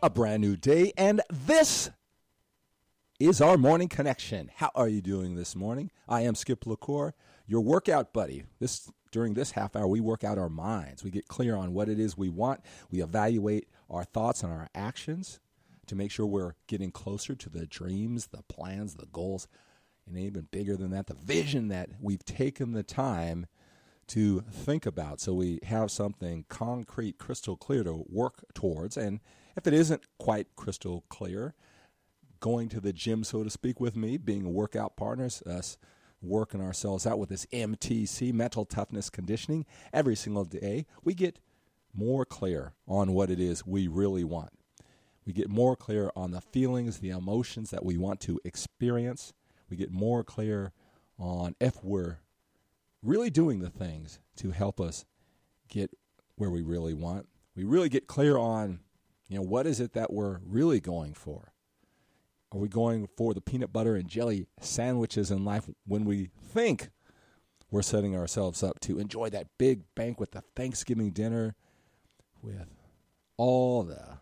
A brand new day, and this is our morning connection. How are you doing this morning? I am Skip LaCour, your workout buddy. During this half hour, we work out our minds. We get clear on what it is we want. We evaluate our thoughts and our actions to make sure we're getting closer to the dreams, the plans, the goals, and even bigger than that, the vision that we've taken the time to think about. So we have something concrete, crystal clear to work towards. And if it isn't quite crystal clear, going to the gym, so to speak, with me, being workout partners, us working ourselves out with this MTC, mental toughness conditioning, every single day, we get more clear on what it is we really want. We get more clear on the feelings, the emotions that we want to experience. We get more clear on if we're really doing the things to help us get where we really want. We really get clear on, what is it that we're really going for? Are we going for the peanut butter and jelly sandwiches in life when we think we're setting ourselves up to enjoy that big banquet, the Thanksgiving dinner with all the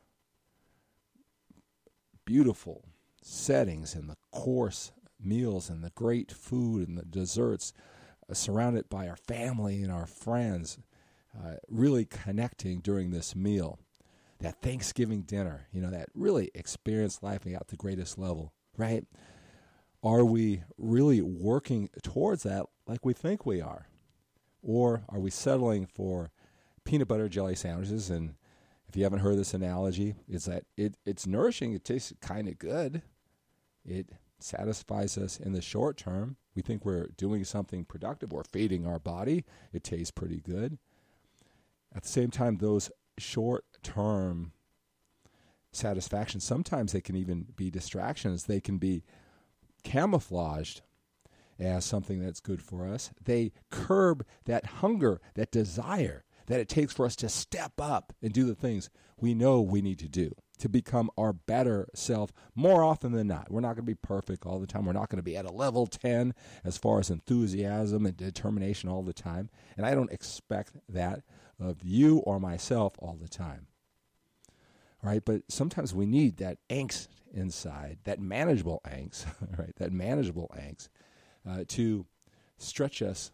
beautiful settings and the course meals and the great food and the desserts, surrounded by our family and our friends, really connecting during this meal? That Thanksgiving dinner, that really experience life at the greatest level, right? Are we really working towards that like we think we are? Or are we settling for peanut butter jelly sandwiches? And if you haven't heard this analogy, it's that it's nourishing. It tastes kind of good. It satisfies us in the short term. We think we're doing something productive or feeding our body. It tastes pretty good. At the same time, those short-term satisfaction, sometimes they can even be distractions. They can be camouflaged as something that's good for us. They curb that hunger, that desire that it takes for us to step up and do the things we know we need to do to become our better self more often than not. We're not going to be perfect all the time. We're not going to be at a level 10 as far as enthusiasm and determination all the time. And I don't expect that of you or myself all the time. All right, but sometimes we need that angst inside, that manageable angst, right? That manageable angst to stretch us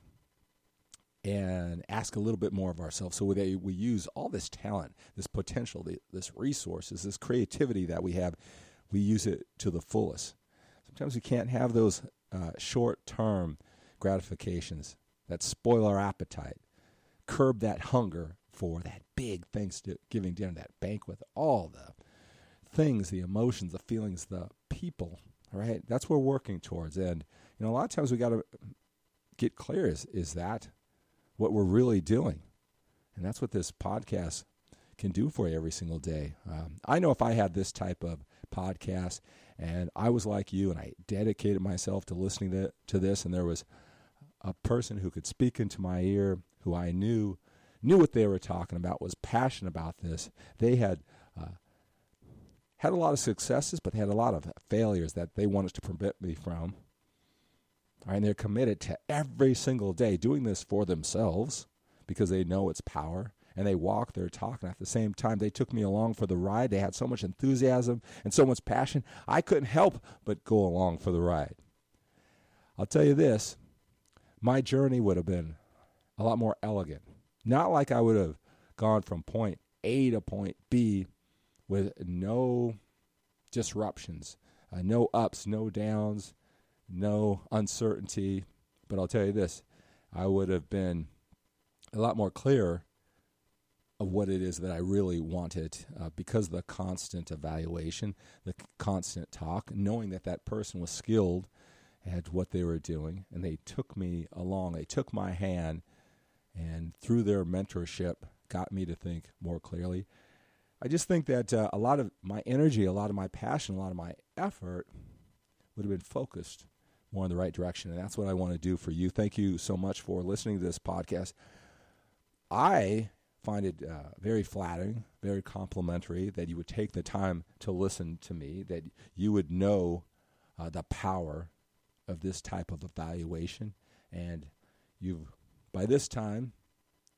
and ask a little bit more of ourselves. So we use all this talent, this potential, this resources, this creativity that we have, we use it to the fullest. Sometimes we can't have those short-term gratifications that spoil our appetite, curb that hunger for that big Thanksgiving dinner, that banquet, all the things, the emotions, the feelings, the people, all right? That's what we're working towards. And, a lot of times we got to get clear, is that what we're really doing? And that's what this podcast can do for you every single day. I know if I had this type of podcast and I was like you and I dedicated myself to listening to this, and there was a person who could speak into my ear who I knew what they were talking about, was passionate about this. They had a lot of successes, but they had a lot of failures that they wanted to prevent me from. All right, and they're committed to every single day doing this for themselves because they know its power, and they walk their talk. And at the same time, they took me along for the ride. They had so much enthusiasm and so much passion, I couldn't help but go along for the ride. I'll tell you this, my journey would have been a lot more elegant. Not like I would have gone from point A to point B with no disruptions, no ups, no downs, no uncertainty. But I'll tell you this, I would have been a lot more clear of what it is that I really wanted because of the constant evaluation, the constant talk, knowing that that person was skilled at what they were doing, and they took me along. They took my hand, and through their mentorship, got me to think more clearly. I just think that a lot of my energy, a lot of my passion, a lot of my effort would have been focused more in the right direction, and that's what I want to do for you. Thank you so much for listening to this podcast. I find it very flattering, very complimentary that you would take the time to listen to me, that you would know the power of this type of evaluation, and by this time,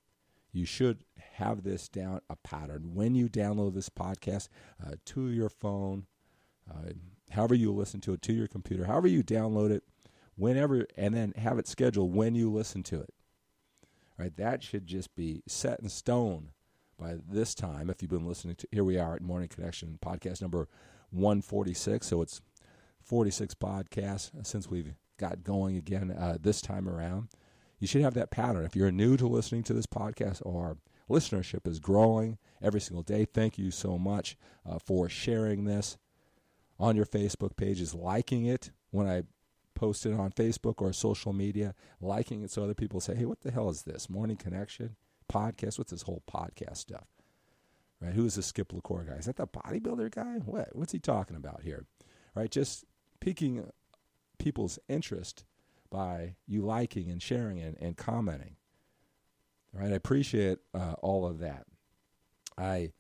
you should have this down a pattern. When you download this podcast to your phone, however you listen to it, to your computer, however you download it, whenever, and then have it scheduled when you listen to it. Right? That should just be set in stone by this time. If you've been listening to, here we are at Morning Connection, podcast number 146. So it's 46 podcasts since we've got going again this time around. You should have that pattern. If you're new to listening to this podcast, our listenership is growing every single day. Thank you so much for sharing this on your Facebook pages, liking it when I post it on Facebook or social media, liking it so other people say, hey, what the hell is this? Morning Connection podcast? What's this whole podcast stuff? Right? Who is this Skip LaCour guy? Is that the bodybuilder guy? What's he talking about here? Right? Just piquing people's interest by you liking and sharing and commenting. Right? I appreciate all of that. I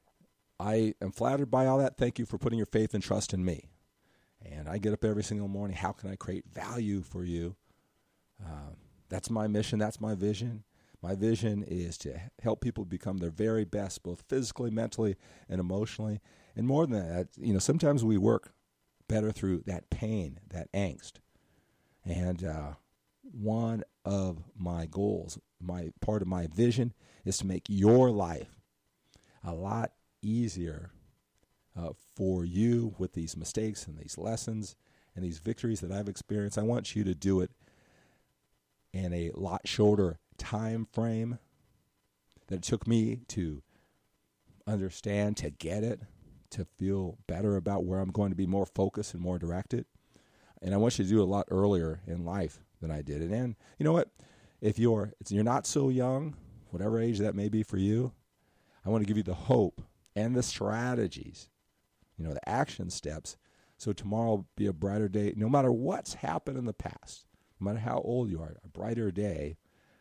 am flattered by all that. Thank you for putting your faith and trust in me. And I get up every single morning. How can I create value for you? That's my mission. That's my vision. My vision is to help people become their very best, both physically, mentally, and emotionally. And more than that, sometimes we work better through that pain, that angst. And one of my goals, part of my vision, is to make your life a lot easier for you with these mistakes and these lessons and these victories that I've experienced. I want you to do it in a lot shorter time frame that it took me to understand, to get it, to feel better about where I'm going to be more focused and more directed. And I want you to do it a lot earlier in life than I did it. And you know what? If you're not so young, whatever age that may be for you, I want to give you the hope and the strategies, the action steps, so tomorrow will be a brighter day. No matter what's happened in the past, no matter how old you are, a brighter day,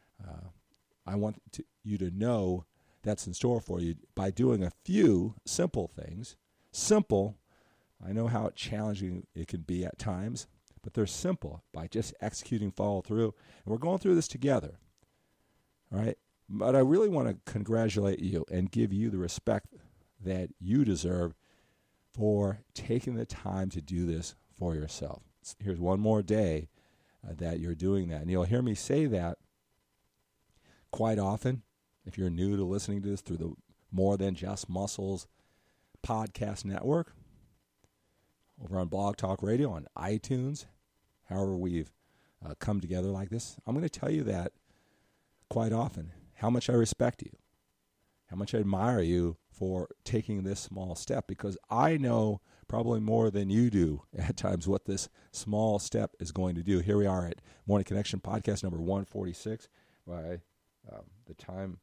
I want you to know that's in store for you by doing a few simple things. Simple, I know how challenging it can be at times, but they're simple by just executing, follow through. And we're going through this together, all right? But I really want to congratulate you and give you the respect that you deserve for taking the time to do this for yourself. Here's one more day that you're doing that. And you'll hear me say that quite often if you're new to listening to this through the More Than Just Muscles podcast network, over on Blog Talk Radio, on iTunes, however we've come together like this. I'm going to tell you that quite often, how much I respect you, how much I admire you for taking this small step, because I know probably more than you do at times what this small step is going to do. Here we are at Morning Connection podcast number 146. By the time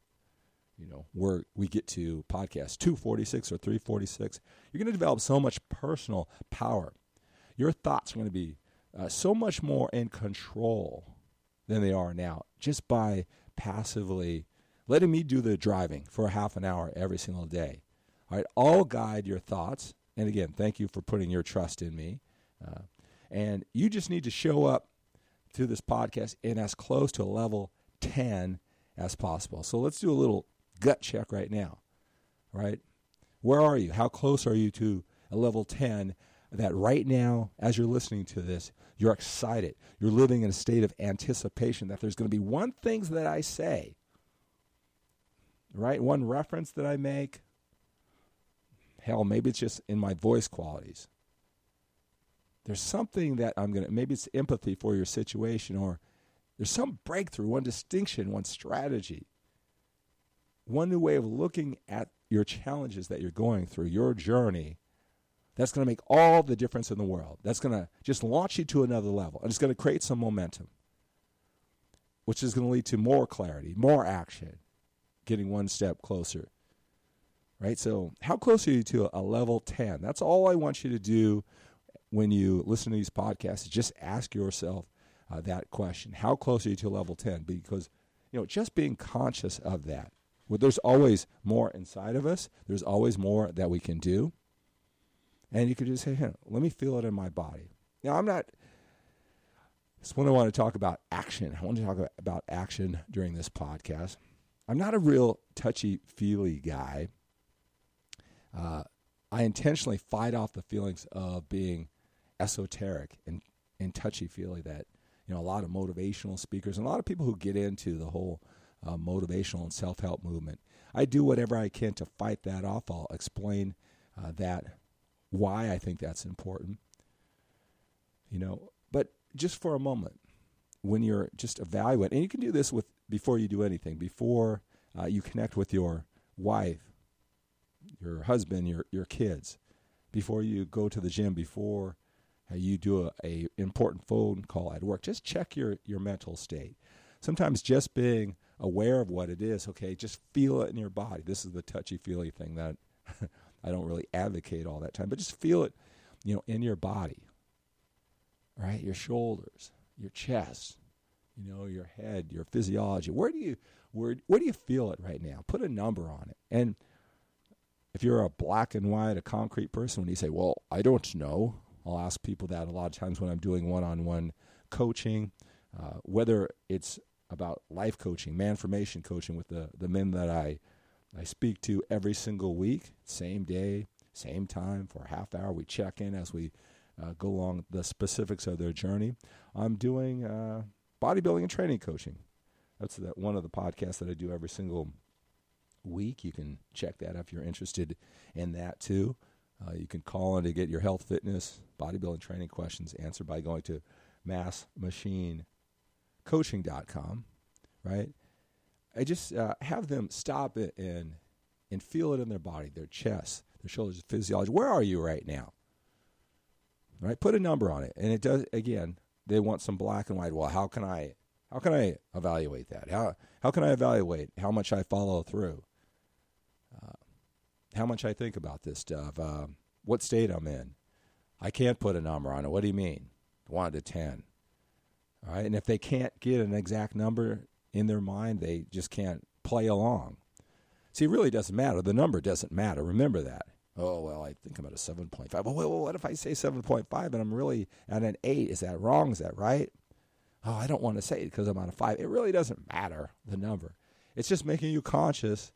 we get to podcast 246 or 346, you're going to develop so much personal power. Your thoughts are going to be so much more in control than they are now, just by passively letting me do the driving for a half an hour every single day. All right, I'll guide your thoughts. And again, thank you for putting your trust in me. And you just need to show up to this podcast in as close to a level 10 as possible. So let's do a little gut check right now. Right? Where are you? How close are you to a level 10 that right now, as you're listening to this, you're excited. You're living in a state of anticipation that there's going to be one thing that I say, right? One reference that I make. Hell, maybe it's just in my voice qualities. There's something that maybe it's empathy for your situation, or there's some breakthrough, one distinction, one strategy, one new way of looking at your challenges that you're going through, your journey, that's going to make all the difference in the world. That's going to just launch you to another level, and it's going to create some momentum, which is going to lead to more clarity, more action, getting one step closer. Right? So how close are you to a level 10? That's all I want you to do when you listen to these podcasts, is just ask yourself that question. How close are you to level 10? Because, just being conscious of that. Well, there's always more inside of us. There's always more that we can do. And you could just say, hey, let me feel it in my body. Now, it's when I want to talk about action. I want to talk about action during this podcast. I'm not a real touchy-feely guy. I intentionally fight off the feelings of being esoteric and touchy-feely that, a lot of motivational speakers and a lot of people who get into the whole motivational and self-help movement. I do whatever I can to fight that off. I'll explain why I think that's important. But just for a moment, when you're just evaluating, and you can do this before you do anything, before you connect with your wife, your husband, your kids, before you go to the gym, before you do a important phone call at work, just check your mental state. Sometimes just being aware of what it is, okay, just feel it in your body. This is the touchy-feely thing that I don't really advocate all that time, but just feel it, in your body, right? Your shoulders, your chest, your head, your physiology. Where do you feel it right now? Put a number on it. And if you're a black and white, a concrete person, when you say, well, I don't know, I'll ask people that a lot of times when I'm doing one-on-one coaching, whether it's about life coaching, man-formation coaching with the men that I speak to every single week, same day, same time, for a half hour. We check in as we go along the specifics of their journey. I'm doing bodybuilding and training coaching. That's one of the podcasts that I do every single week. You can check that if you're interested in that too. You can call in to get your health, fitness, bodybuilding, training questions answered by going to massmachinecoaching.com, right? I just have them stop it and feel it in their body, their chest, their shoulders, physiology. Where are you right now? Right? Put a number on it. And it does, again, they want some black and white. Well, how can I evaluate that? How can I evaluate how much I follow through? How much I think about this stuff, what state I'm in. I can't put a number on it. What do you mean? 1 to 10. All right, and if they can't get an exact number in their mind, they just can't play along. See, it really doesn't matter. The number doesn't matter. Remember that. Oh, well, I think I'm at a 7.5. Well, what if I say 7.5 and I'm really at an 8? Is that wrong? Is that right? Oh, I don't want to say it because I'm on a 5. It really doesn't matter, the number. It's just making you conscious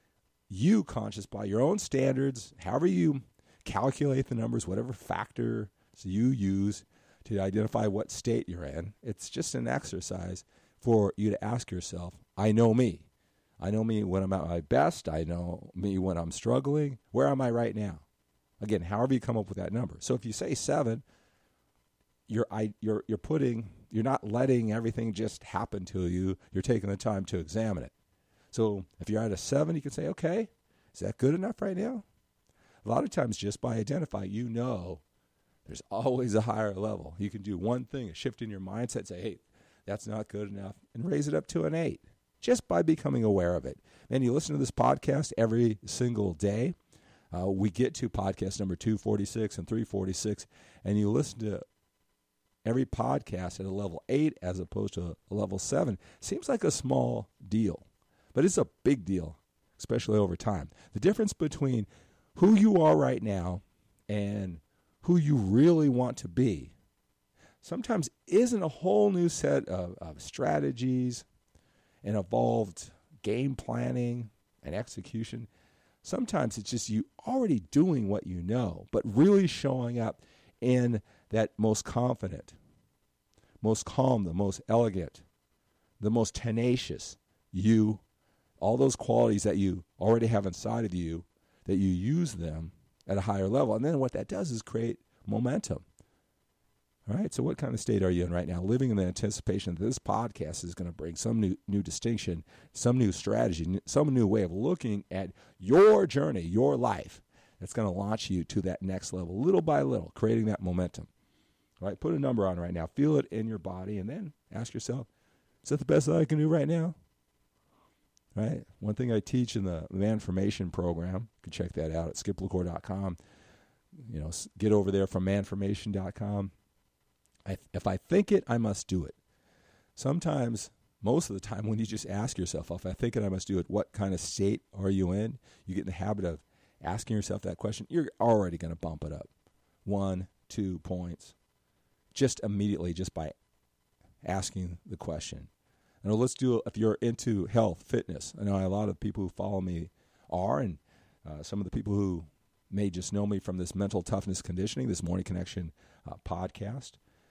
by your own standards, however you calculate the numbers, whatever factors you use to identify what state you're in. It's just an exercise for you to ask yourself, I know me. I know me when I'm at my best. I know me when I'm struggling. Where am I right now? Again, however you come up with that number. So if you say 7, you're not letting everything just happen to you. You're taking the time to examine it. So if you're at a 7, you can say, okay, is that good enough right now? A lot of times just by identifying, there's always a higher level. You can do one thing, a shift in your mindset, say, hey, that's not good enough, and raise it up to an 8 just by becoming aware of it. And you listen to this podcast every single day. We get to podcast number 246 and 346, and you listen to every podcast at a level 8 as opposed to a level 7. Seems like a small deal, but it's a big deal, especially over time. The difference between who you are right now and who you really want to be sometimes isn't a whole new set of strategies and evolved game planning and execution. Sometimes it's just you already doing what you know, but really showing up in that most confident, most calm, the most elegant, the most tenacious you, all those qualities that you already have inside of you, that you use them at a higher level. And then what that does is create momentum. All right, so what kind of state are you in right now? Living in the anticipation that this podcast is going to bring some new distinction, some new strategy, some new way of looking at your journey, your life, that's going to launch you to that next level, little by little, creating that momentum. All right, put a number on right now. Feel it in your body, and then ask yourself, is that the best that I can do right now? Right? One thing I teach in the Man-Formation program, you can check that out at skiplacour.com. Get over there from manformation.com. If I think it, I must do it. Sometimes, most of the time, when you just ask yourself, if I think it, I must do it, what kind of state are you in? You get in the habit of asking yourself that question, you're already going to bump it up 1, 2 points just immediately, just by asking the question. I know if you're into health, fitness. I know a lot of people who follow me are, and some of the people who may just know me from this mental toughness conditioning, this Morning Connection podcast,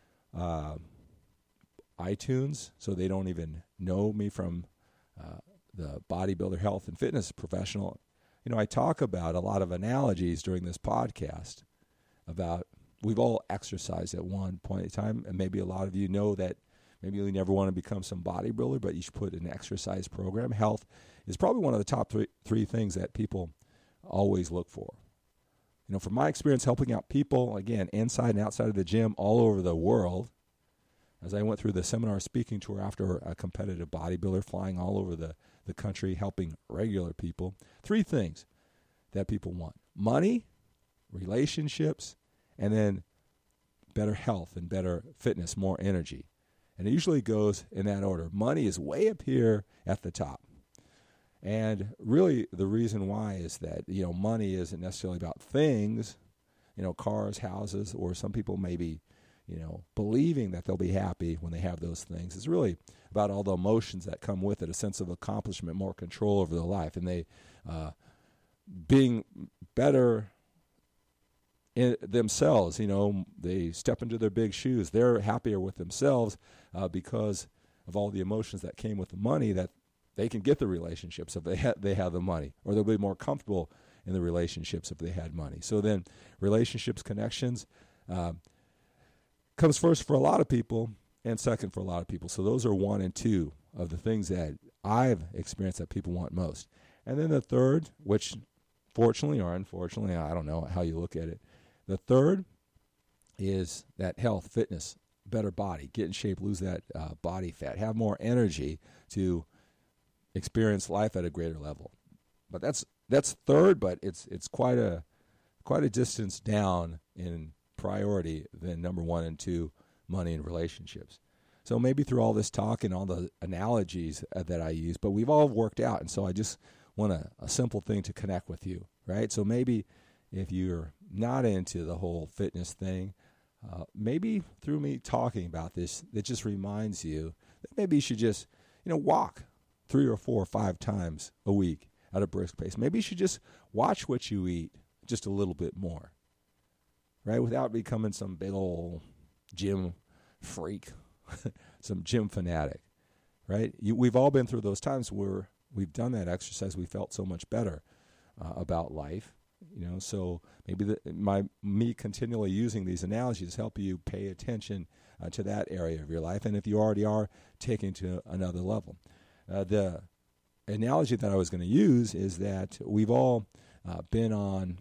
iTunes, so they don't even know me from the bodybuilder, health, and fitness professional. You know, I talk about a lot of analogies during this podcast about we've all exercised at one point in time, and maybe a lot of you know that maybe you never want to become some bodybuilder, but you should put an exercise program. Health is probably one of the top three things that people always look for. You know, from my experience helping out people, again, inside and outside of the gym all over the world, as I went through the seminar speaking tour after a competitive bodybuilder, flying all over the country, helping regular people, three things that people want: money, relationships, and then better health and better fitness, more energy. And it usually goes in that order. Money is way up here at the top. And really the reason why is that, you know, money isn't necessarily about things, you know, cars, houses, or some people maybe, you know, believing that they'll be happy when they have those things. It's really about all the emotions that come with it, a sense of accomplishment, more control over their life, and they being better in themselves. You know, they step into their big shoes. They're happier with themselves because of all the emotions that came with the money, that they can get the relationships if they have the money, or they'll be more comfortable in the relationships if they had money. So then relationships, connections, comes first for a lot of people and second for a lot of people. So those are one and two of the things that I've experienced that people want most. And then the third, which fortunately or unfortunately, I don't know how you look at it, the third is that health, fitness, better body, get in shape, lose that body fat, have more energy to experience life at a greater level. But that's third, but it's quite a distance down in priority than number one and two, money and relationships. So maybe through all this talk and all the analogies that I use, but we've all worked out, and so I just want a simple thing to connect with you, right? So maybe if you're not into the whole fitness thing, maybe through me talking about this, it just reminds you that maybe you should just, you know, walk 3 or 4 or 5 times a week at a brisk pace. Maybe you should just watch what you eat just a little bit more, right? Without becoming some big old gym freak, some gym fanatic, right? We've all been through those times where we've done that exercise. We felt so much better about life, you know. So maybe me continually using these analogies help you pay attention to that area of your life, and if you already are, taking to another level. The analogy that I was going to use is that we've all been on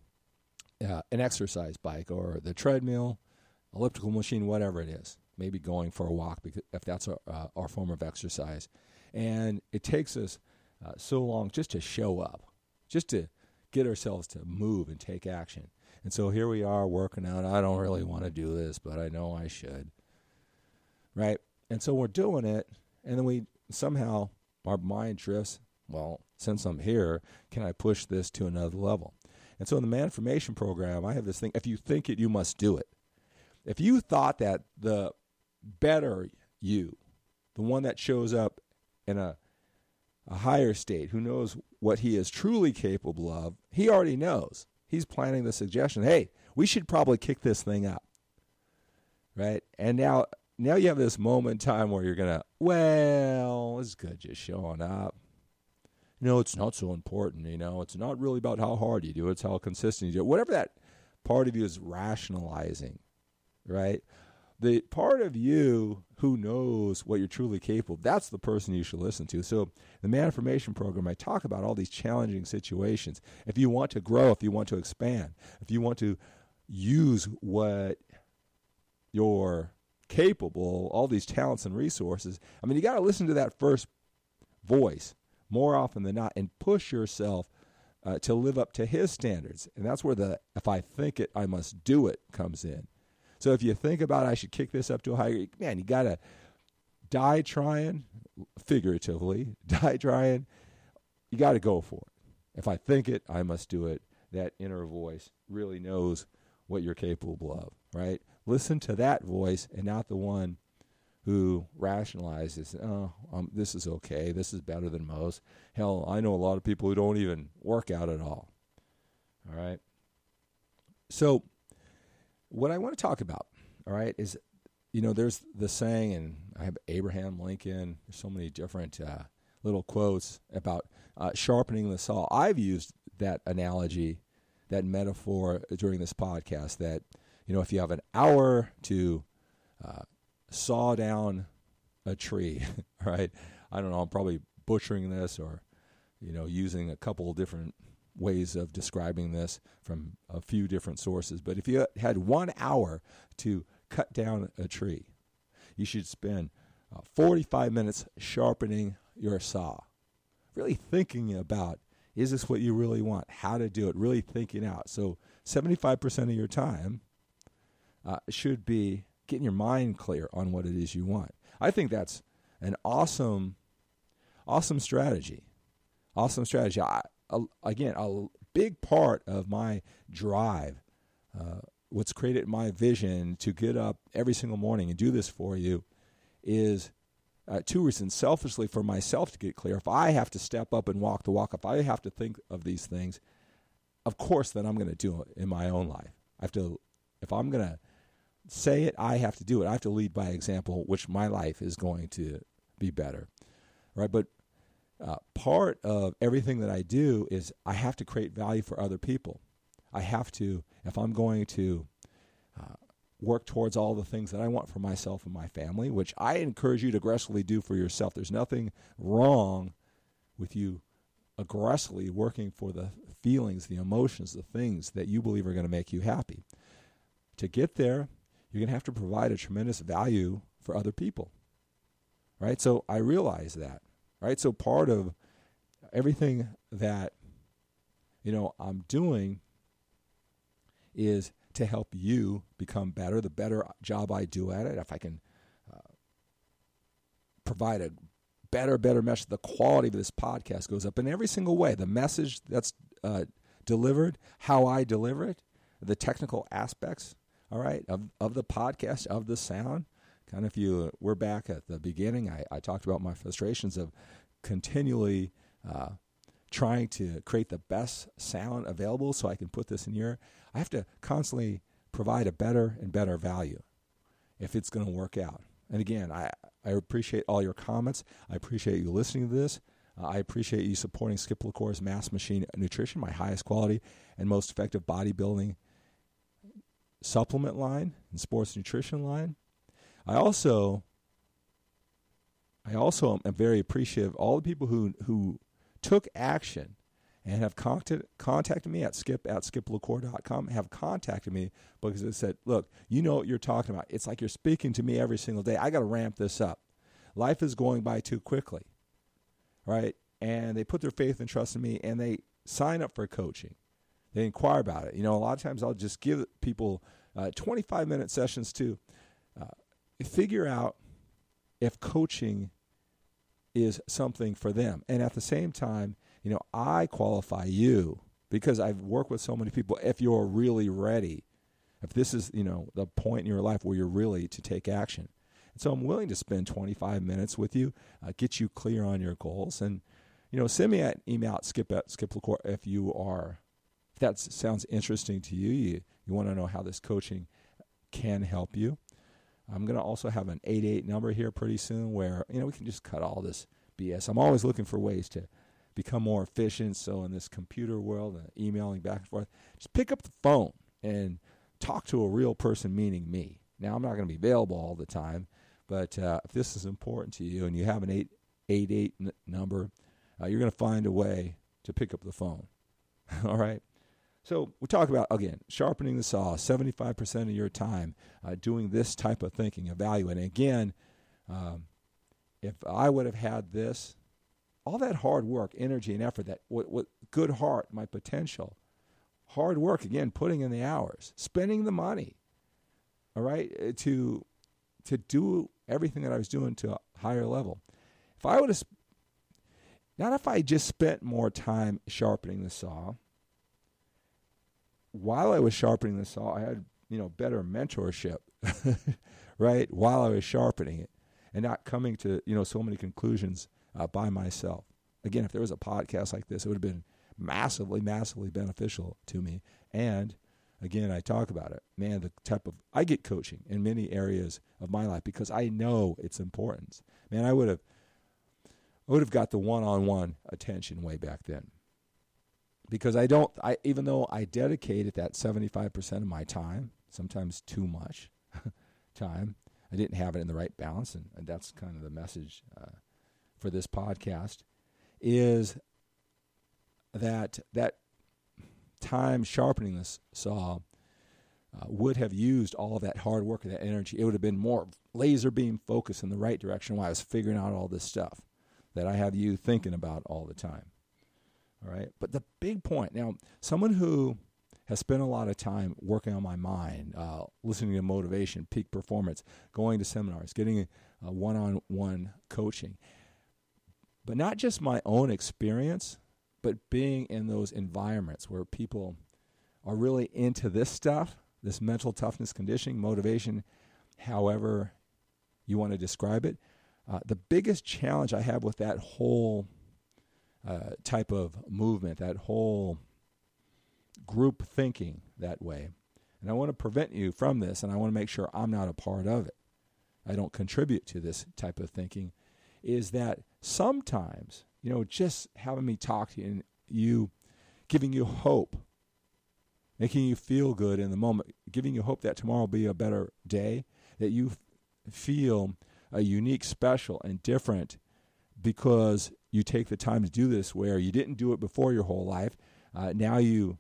an exercise bike or the treadmill, elliptical machine, whatever it is, maybe going for a walk, because if that's our form of exercise. And it takes us so long just to show up, just to get ourselves to move and take action. And so here we are working out. I don't really want to do this, but I know I should, right? And so we're doing it, and then we somehow, our mind drifts, well, since I'm here, can I push this to another level? And so in the Manformation program, I have this thing: if you think it, you must do it. If you thought that the better you, the one that shows up in a higher state, who knows what he is truly capable of, he already knows. He's planting the suggestion, hey, we should probably kick this thing up, right? And now you have this moment in time where you're going to, well, it's good just showing up. You know, it's not so important, you know. It's not really about how hard you do it. It's how consistent you do it. Whatever that part of you is rationalizing, right? The part of you who knows what you're truly capable of, that's the person you should listen to. So the Manformation program, I talk about all these challenging situations. If you want to grow, if you want to expand, if you want to use what you're capable, all these talents and resources, I mean, you got to listen to that first voice more often than not and push yourself to live up to his standards. And that's where the if I think it, I must do it comes in. So if you think about I should kick this up to a higher, man, you got to die trying, figuratively, die trying. You got to go for it. If I think it, I must do it. That inner voice really knows what you're capable of, right? Listen to that voice and not the one who rationalizes, this is okay, this is better than most. Hell, I know a lot of people who don't even work out at all. All right? So what I want to talk about, all right, is, there's the saying, and I have Abraham Lincoln, there's so many different little quotes about sharpening the saw. I've used that analogy, that metaphor during this podcast, that, if you have an hour to saw down a tree, right? I don't know, I'm probably butchering this or, using a couple of different ways of describing this from a few different sources. But if you had 1 hour to cut down a tree, you should spend 45 minutes sharpening your saw, really thinking about, is this what you really want? How to do it, really thinking out. So 75% of your time should be getting your mind clear on what it is you want. I think that's an awesome strategy. Awesome strategy. Again, a big part of my drive, what's created my vision to get up every single morning and do this for you, is two reasons. Selfishly, for myself to get clear. If I have to step up and walk the walk, if I have to think of these things, of course, then I'm going to do it in my own life. If I'm going to say it, I have to do it. I have to lead by example, which my life is going to be better, right? But part of everything that I do is I have to create value for other people. I have to, if I'm going to work towards all the things that I want for myself and my family, which I encourage you to aggressively do for yourself. There's nothing wrong with you aggressively working for the feelings, the emotions, the things that you believe are going to make you happy. To get there, you're going to have to provide a tremendous value for other people, right? So I realize that, right? So part of everything that, I'm doing is to help you become better, the better job I do at it. If I can provide a better message, the quality of this podcast goes up in every single way. The message that's delivered, how I deliver it, the technical aspects, all right, of the podcast, of the sound. Kind of, we're back at the beginning. I talked about my frustrations of continually trying to create the best sound available so I can put this in your. I have to constantly provide a better and better value if it's going to work out. And again, I appreciate all your comments. I appreciate you listening to this. I appreciate you supporting Skip LaCour's Mass Machine Nutrition, my highest quality and most effective bodybuilding supplement line and sports nutrition line. I also am very appreciative of all the people who took action and have contacted me at skiplacour.com, have contacted me because they said, look, you know what you're talking about. It's like you're speaking to me every single day. I got to ramp this up. Life is going by too quickly, right? And they put their faith and trust in me, and they sign up for coaching. They inquire about it. A lot of times I'll just give people 25-minute sessions to figure out if coaching is something for them. And at the same time, I qualify you because I've worked with so many people. If you're really ready, if this is, the point in your life where you're really to take action. And so I'm willing to spend 25 minutes with you, get you clear on your goals. And, send me an email at skiplacour if that sounds interesting to you. You want to know how this coaching can help you. I'm going to also have an 88 number here pretty soon where, we can just cut all this BS. I'm always looking for ways to become more efficient. So in this computer world, emailing back and forth, just pick up the phone and talk to a real person, meaning me. Now, I'm not going to be available all the time, but if this is important to you and you have an 888 number, you're going to find a way to pick up the phone. All right? So we talk about, again, sharpening the saw, 75% of your time doing this type of thinking, evaluating. Again, if I would have had this, all that hard work, energy, and effort, that what good heart, my potential, hard work, again, putting in the hours, spending the money, all right, to do everything that I was doing to a higher level. If I would have, not if I just spent more time sharpening the saw. While I was sharpening the saw, I had, better mentorship, right, while I was sharpening it. and not coming to, so many conclusions by myself. Again, if there was a podcast like this, it would have been massively, massively beneficial to me. And again, I talk about it. Man, I get coaching in many areas of my life because I know its importance. Man, I would have got the one-on-one attention way back then. Because even though I dedicated that 75% of my time, sometimes too much time, I didn't have it in the right balance, and that's kind of the message for this podcast, is that time sharpening this saw would have used all of that hard work and that energy. It would have been more laser beam focused in the right direction while I was figuring out all this stuff that I have you thinking about all the time. All right. But the big point, now, someone who has spent a lot of time working on my mind, listening to motivation, peak performance, going to seminars, getting a one-on-one coaching, but not just my own experience, but being in those environments where people are really into this stuff, this mental toughness, conditioning, motivation, however you want to describe it. The biggest challenge I have with that whole type of movement, that whole group thinking that way, and I want to prevent you from this, and I want to make sure I'm not a part of it, I don't contribute to this type of thinking, is that sometimes, just having me talk to you and you giving you hope, making you feel good in the moment, giving you hope that tomorrow will be a better day, that you feel unique, special, and different because you take the time to do this where you didn't do it before your whole life. Now you've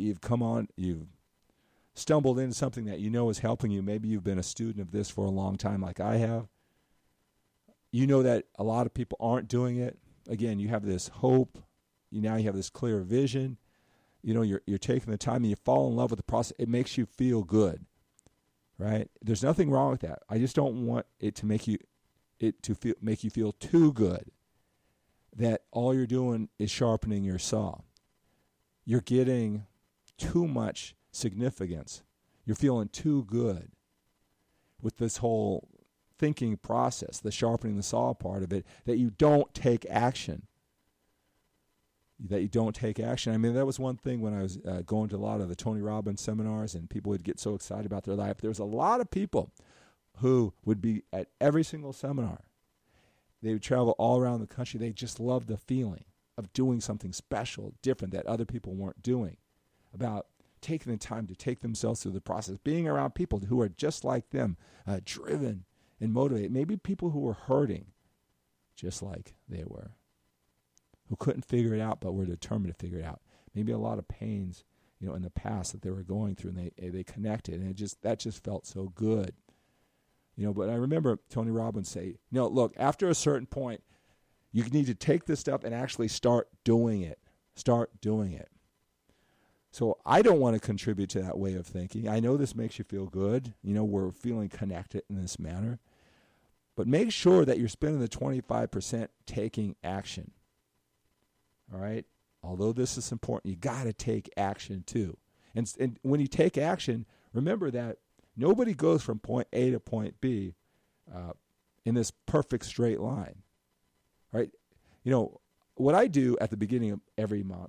stumbled into something that is helping you. Maybe you've been a student of this for a long time like I have. You know that a lot of people aren't doing it. Again, you have this hope. Now you have this clear vision. You're taking the time and you fall in love with the process. It makes you feel good, right? There's nothing wrong with that. I just don't want it to make you feel too good, that all you're doing is sharpening your saw. You're getting too much significance. You're feeling too good with this whole thinking process, the sharpening the saw part of it, that you don't take action. I mean, that was one thing when I was going to a lot of the Tony Robbins seminars and people would get so excited about their life. There was a lot of people who would be at every single seminar. They would travel all around the country. They just loved the feeling of doing something special, different, that other people weren't doing, about taking the time to take themselves through the process, being around people who are just like them, driven and motivated. Maybe people who were hurting just like they were, who couldn't figure it out but were determined to figure it out. Maybe a lot of pains, in the past that they were going through, and they connected, and that just felt so good. But I remember Tony Robbins say, look, after a certain point, you need to take this stuff and actually start doing it. Start doing it. So I don't want to contribute to that way of thinking. I know this makes you feel good. We're feeling connected in this manner. But make sure that you're spending the 25% taking action. All right? Although this is important, you got to take action too. And when you take action, remember that nobody goes from point A to point B in this perfect straight line. Right? What I do at the beginning of every month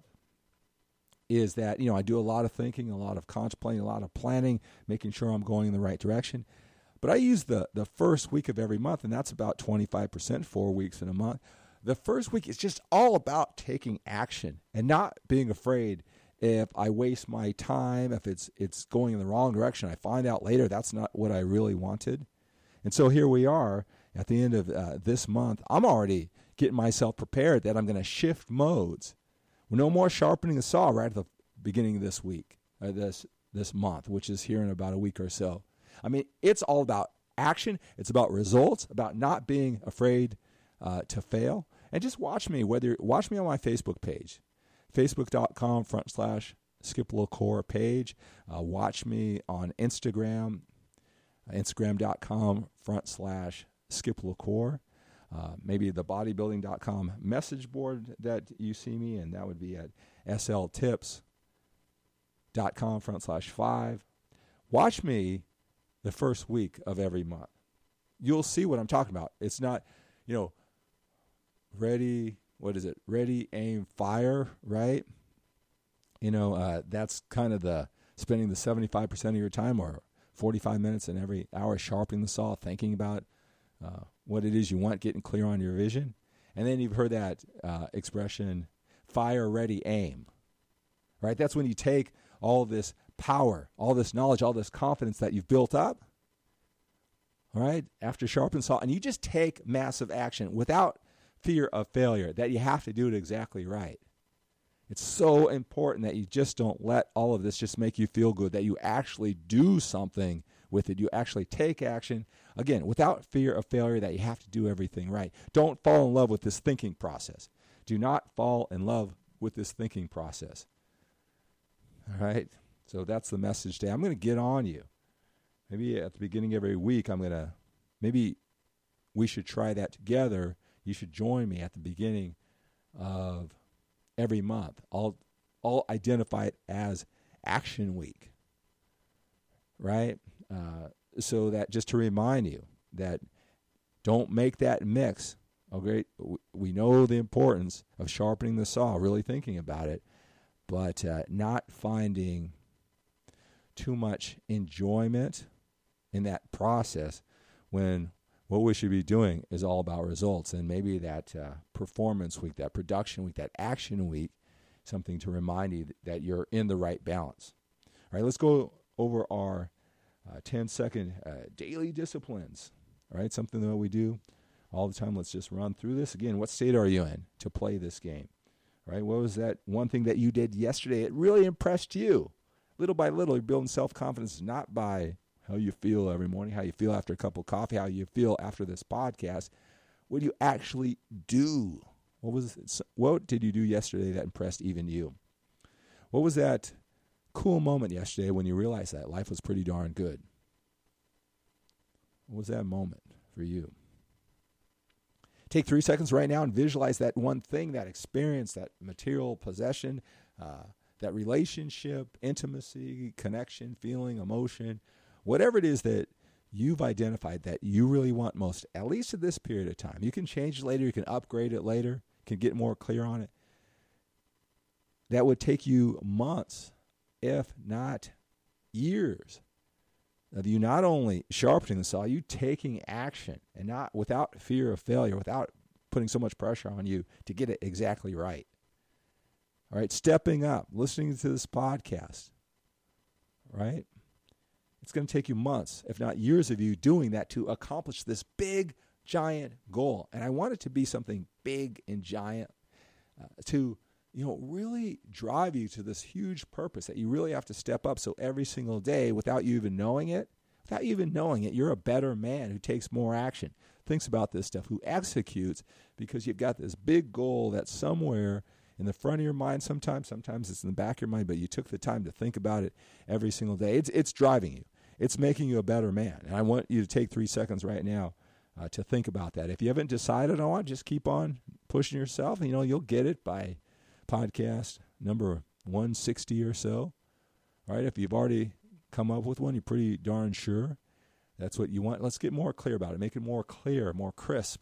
is that, I do a lot of thinking, a lot of contemplating, a lot of planning, making sure I'm going in the right direction. But I use the first week of every month, and that's about 25%, 4 weeks in a month. The first week is just all about taking action and not being afraid if I waste my time, if it's going in the wrong direction. I find out later that's not what I really wanted. And so here we are at the end of this month. I'm already getting myself prepared that I'm going to shift modes. No more sharpening the saw right at the beginning of this week, this month, which is here in about a week or so. I mean, it's all about action. It's about results, about not being afraid to fail. And just watch me on my Facebook page, facebook.com/Skip LaCour page. Watch me on Instagram, instagram.com/Skip LaCour. Maybe the bodybuilding.com message board that you see me, and that would be at sltips.com/5. Watch me the first week of every month. you'll see what I'm talking about. It's not, ready, ready, aim, fire, right? That's kind of spending the 75% of your time or 45 minutes in every hour sharpening the saw, thinking about what it is you want, getting clear on your vision. And then you've heard that expression, fire, ready, aim, right? That's when you take all this power, all this knowledge, all this confidence that you've built up, all right, after sharpen saw, and you just take massive action without fear of failure, that you have to do it exactly right. It's so important that you just don't let all of this just make you feel good, that you actually do something with it. You actually take action, again, without fear of failure, that you have to do everything right. Don't fall in love with this thinking process. Do not fall in love with this thinking process. All right? So that's the message today. I'm going to get on you. Maybe at the beginning of every week, maybe we should try that together. You should join me at the beginning of every month. I'll identify it as Action Week, right? So that just to remind you that don't make that mix. Okay, we know the importance of sharpening the saw, really thinking about it, but not finding too much enjoyment in that process when what we should be doing is all about results. And maybe that performance week, that production week, that action week, something to remind you that you're in the right balance. All right, let's go over our 10-second daily disciplines. All right, something that we do all the time. Let's just run through this. Again, what state are you in to play this game? All right, what was that one thing that you did yesterday? It really impressed you. Little by little, you're building self-confidence not by how you feel every morning, how you feel after a cup of coffee, how you feel after this podcast. What do you actually do? What did you do yesterday that impressed even you? What was that cool moment yesterday when you realized that life was pretty darn good? What was that moment for you? Take 3 seconds right now and visualize that one thing, that experience, that material possession, that relationship, intimacy, connection, feeling, emotion, whatever it is that you've identified that you really want most, at least at this period of time. You can change it later. You can upgrade it later. You can get more clear on it. That would take you months, if not years, of you not only sharpening the saw, you taking action, and not without fear of failure, without putting so much pressure on you to get it exactly right. All right, stepping up, listening to this podcast, right? It's going to take you months, if not years of you doing that to accomplish this big, giant goal. And I want it to be something big and giant to, really drive you to this huge purpose that you really have to step up. So every single day, without you even knowing it, you're a better man who takes more action, thinks about this stuff, who executes, because you've got this big goal that's somewhere in the front of your mind sometimes it's in the back of your mind, but you took the time to think about it every single day. It's driving you. It's making you a better man. And I want you to take 3 seconds right now to think about that. If you haven't decided on it, just keep on pushing yourself. And, you'll get it by podcast number 160 or so. All right, if you've already come up with one, you're pretty darn sure that's what you want. Let's get more clear about it. Make it more clear, more crisp.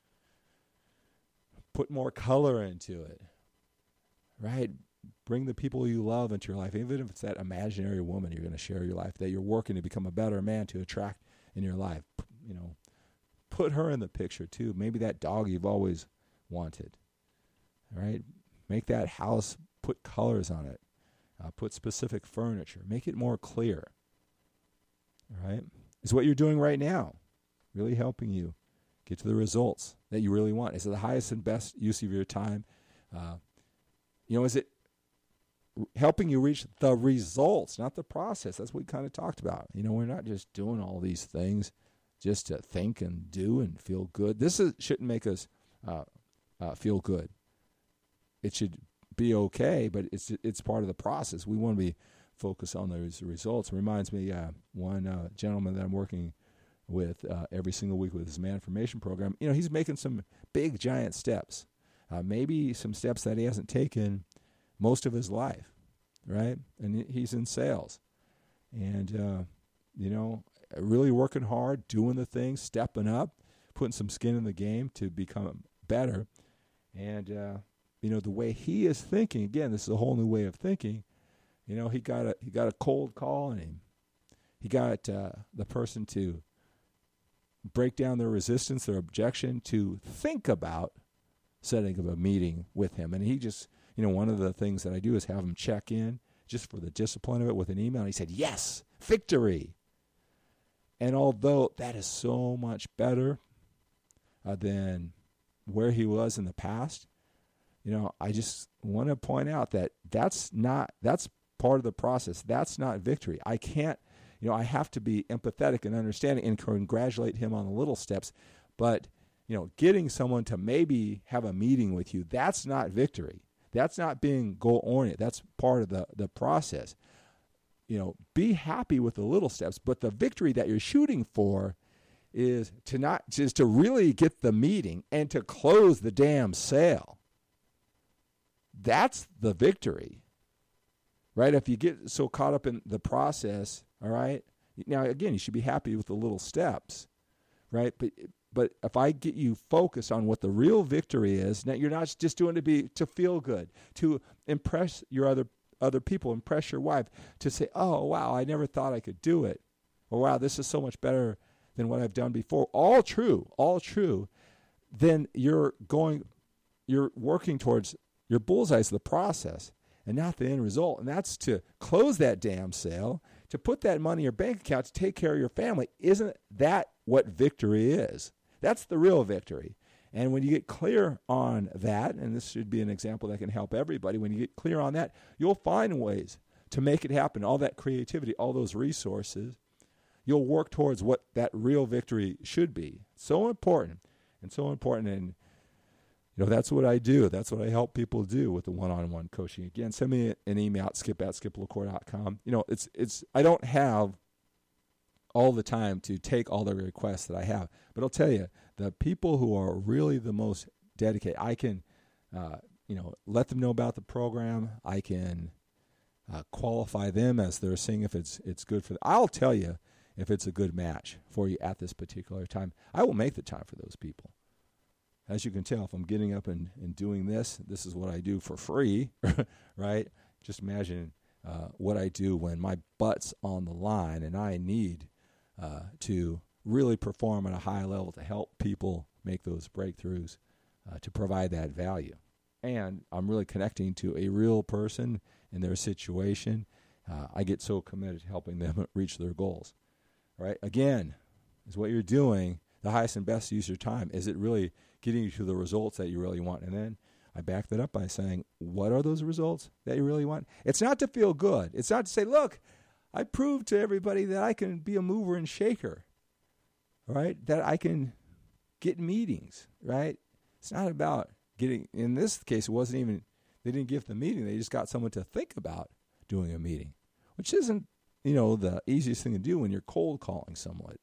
Put more color into it. Right? Bring the people you love into your life, even if it's that imaginary woman you're going to share your life, that you're working to become a better man to attract in your life. Put her in the picture too. Maybe that dog you've always wanted. All right? Make that house, put colors on it. Put specific furniture. Make it more clear. All right? Is what you're doing right now really helping you get to the results that you really want? Is it the highest and best use of your time? Is it helping you reach the results, not the process? That's what we kind of talked about. We're not just doing all these things just to think and do and feel good. Shouldn't make us feel good. It should be okay, but it's part of the process. We want to be focused on those results. It reminds me, one gentleman that I'm working with every single week with his Manformation program, he's making some big, giant steps. Maybe some steps that he hasn't taken most of his life, right? And he's in sales. And, really working hard, doing the things, stepping up, putting some skin in the game to become better. And, the way he is thinking, again, this is a whole new way of thinking. He got a cold call, and he got the person to break down their resistance, their objection, to think about setting up a meeting with him. And he just, one of the things that I do is have him check in just for the discipline of it with an email. And he said, yes, victory. And although that is so much better than where he was in the past, I just want to point out that that's part of the process. That's not victory. I can't, I have to be empathetic and understanding and congratulate him on the little steps. But, getting someone to maybe have a meeting with you, that's not victory. That's not being goal-oriented. That's part of the process. Be happy with the little steps, but the victory that you're shooting for is to really get the meeting and to close the damn sale. That's the victory, right? If you get so caught up in the process, all right? Now, again, you should be happy with the little steps, right? But if I get you focused on what the real victory is, now you're not just doing it to feel good, to impress your other people, impress your wife, to say, oh, wow, I never thought I could do it. Or, wow, this is so much better than what I've done before. All true. Then you're working towards your bullseye's the process and not the end result. And that's to close that damn sale, to put that money in your bank account, to take care of your family. Isn't that what victory is? That's the real victory. And when you get clear on that, and this should be an example that can help everybody, when you get clear on that, you'll find ways to make it happen. All that creativity, all those resources, you'll work towards what that real victory should be. So important. And that's what I do. That's what I help people do with the one-on-one coaching. Again, send me an email at skip@skiplacour.com. I don't have all the time to take all the requests that I have. But I'll tell you, the people who are really the most dedicated, I can, let them know about the program. I can qualify them as they're seeing if it's good for them. I'll tell you if it's a good match for you at this particular time. I will make the time for those people. As you can tell, if I'm getting up and doing this is what I do for free, right? Just imagine what I do when my butt's on the line and I need to really perform at a high level to help people make those breakthroughs, to provide that value. And I'm really connecting to a real person in their situation. I get so committed to helping them reach their goals. Right? Again, is what you're doing the highest and best use of your time? Is it really getting you to the results that you really want? And then I back that up by saying, what are those results that you really want? It's not to feel good. It's not to say, look, I proved to everybody that I can be a mover and shaker, right? That I can get meetings, right? It's not about getting, in this case, it wasn't even, they didn't give the meeting. They just got someone to think about doing a meeting, which isn't, the easiest thing to do when you're cold calling somebody.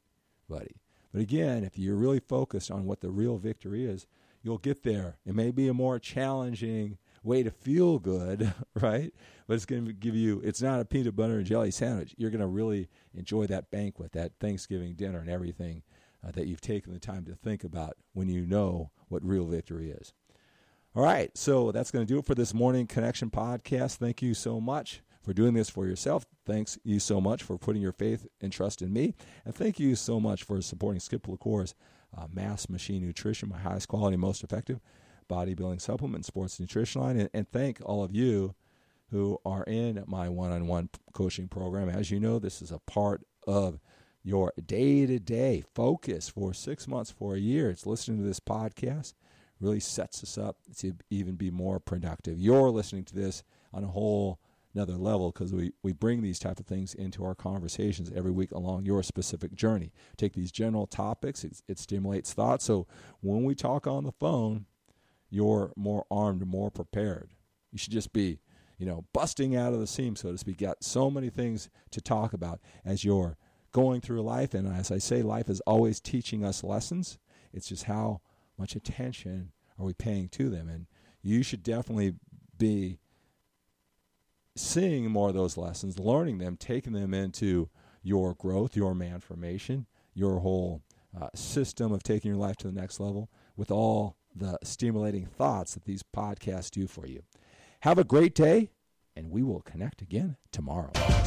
But again, if you're really focused on what the real victory is, you'll get there. It may be a more challenging way to feel good, right? But it's going to give you, it's not a peanut butter and jelly sandwich. You're going to really enjoy that banquet, that Thanksgiving dinner and everything that you've taken the time to think about when you know what real victory is. All right, so that's going to do it for this Morning Connection podcast. Thank you so much for doing this for yourself. Thanks you so much for putting your faith and trust in me. And thank you so much for supporting Skip LaCour's Mass Machine Nutrition, my highest quality, most effective bodybuilding supplement, sports nutrition line. And thank all of you who are in my one-on-one coaching program. As you know, this is a part of your day-to-day focus for 6 months, for a year. It's listening to this podcast really sets us up to even be more productive. You're listening to this on a whole another level because we bring these type of things into our conversations every week along your specific journey. Take these general topics, it stimulates thought. So when we talk on the phone, you're more armed, more prepared. You should just be, busting out of the seam, so to speak. Got so many things to talk about as you're going through life. And as I say, life is always teaching us lessons. It's just how much attention are we paying to them. And you should definitely be seeing more of those lessons, learning them, taking them into your growth, your manformation, your whole system of taking your life to the next level with all the stimulating thoughts that these podcasts do for you. Have a great day, and we will connect again tomorrow.